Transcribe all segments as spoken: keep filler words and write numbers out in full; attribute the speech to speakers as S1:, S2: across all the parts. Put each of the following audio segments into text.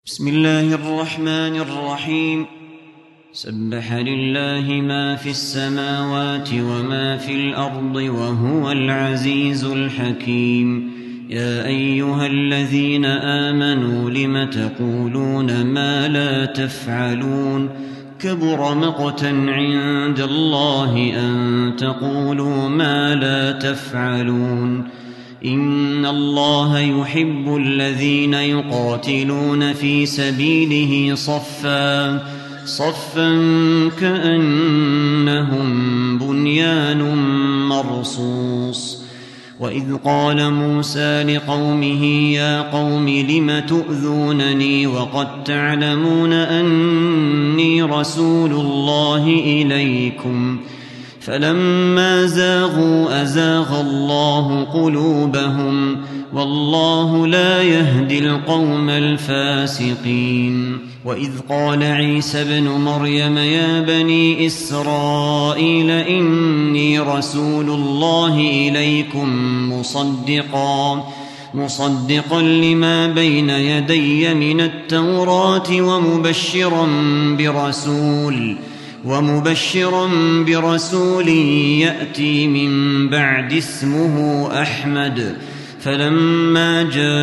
S1: بسم الله الرحمن الرحيم. سبح لله ما في السماوات وما في الأرض وهو العزيز الحكيم. يا أيها الذين آمنوا لم تقولون ما لا تفعلون كبر مقتا عند الله أن تقولوا ما لا تفعلون. إن الله يحب الذين يقاتلون في سبيله صفا صفا كأنهم بنيان مرصوص. وإذ قال موسى لقومه يا قوم لم تؤذونني وقد تعلمون أني رسول الله إليكم فلما زاغوا أزاغ الله قلوبهم والله لا يهدي القوم الفاسقين. وإذ قال عيسى ابن مريم يا بني إسرائيل إني رسول الله إليكم مصدقا مصدقا لما بين يدي من التوراة ومبشرا برسول ومبشرا برسول يأتي من بعد اسمه أحمد. فلما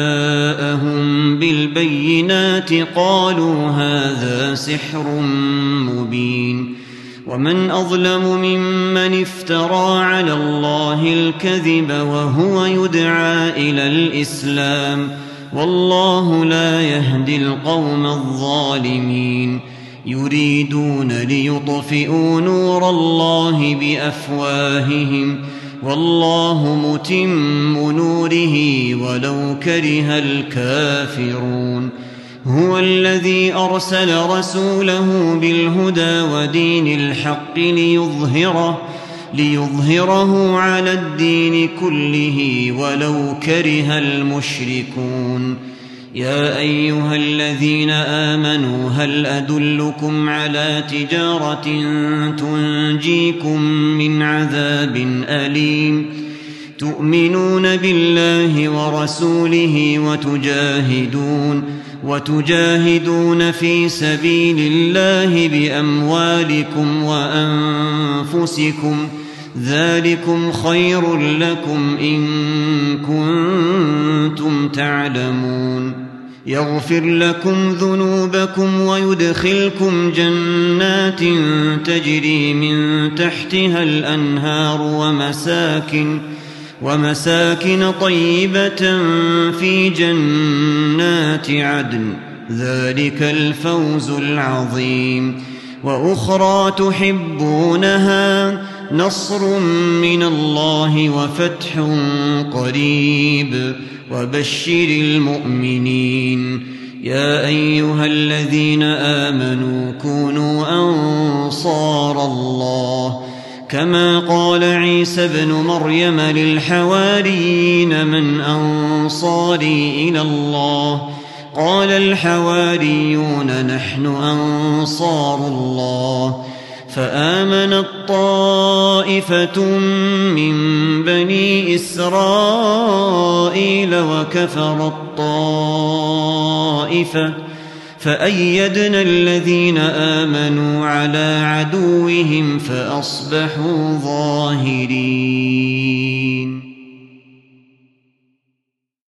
S1: جاءهم بالبينات قالوا هذا سحر مبين. ومن أظلم ممن افترى على الله الكذب وهو يدعى إلى الإسلام والله لا يهدي القوم الظالمين. يريدون ليطفئوا نور الله بأفواههم والله متم نوره ولو كره الكافرون. هو الذي أرسل رسوله بالهدى ودين الحق ليظهره ليظهره على الدين كله ولو كره المشركون. يا أيها الذين آمنوا هل أدلكم على تجارة تنجيكم من عذاب أليم تؤمنون بالله ورسوله وتجاهدون وتجاهدون في سبيل الله بأموالكم وأنفسكم ذلكم خير لكم إن كنتم تعلمون. يغفر لكم ذنوبكم ويدخلكم جنات تجري من تحتها الأنهار ومساكن ومساكن طيبة في جنات عدن ذلك الفوز العظيم. وأخرى تحبونها نصر من الله وفتح قريب وبشر المؤمنين. يا أيها الذين آمنوا كونوا أنصار الله كما قال عيسى ابن مريم للحواريين من أنصاري إلى الله قال الحواريون نحن أنصار الله. فآمنت طائفة من بني إسرائيل وكفرت طائفة فأيدنا الذين آمنوا على عدوهم فأصبحوا ظاهرين.